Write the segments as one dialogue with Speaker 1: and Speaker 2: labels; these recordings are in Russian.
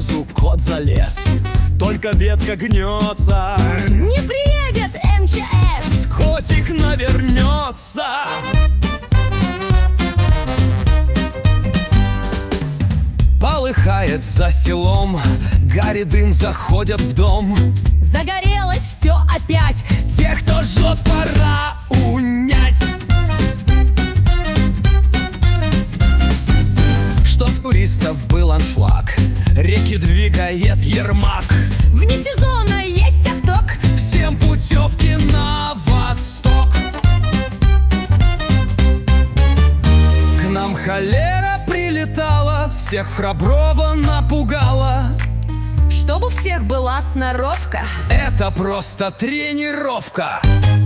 Speaker 1: березу кот залез, только ветка гнется.
Speaker 2: Не приедет МЧС,
Speaker 1: Котик навернется. Полыхает за селом, гарь и дым заходят в дом.
Speaker 2: загорелось все опять.
Speaker 1: Тех, кто жжет, пора унять. Чтоб туристов был аншлаг, реки двигает Ермак.
Speaker 2: Вне сезона есть отток,
Speaker 1: Всем путевки на восток. К нам холера прилетала, всех Храброва напугала.
Speaker 2: чтобы у всех была сноровка.
Speaker 1: Это просто тренировка.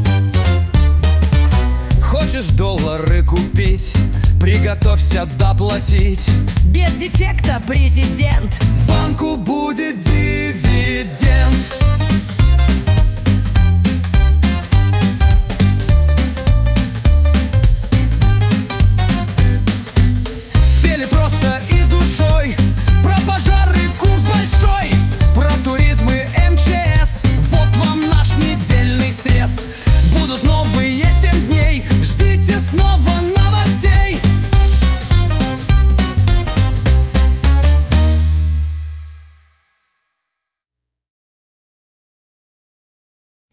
Speaker 1: Хочешь доллары купить, приготовься доплатить.
Speaker 2: Без дефекта президент.
Speaker 1: Банку будет дивиденд.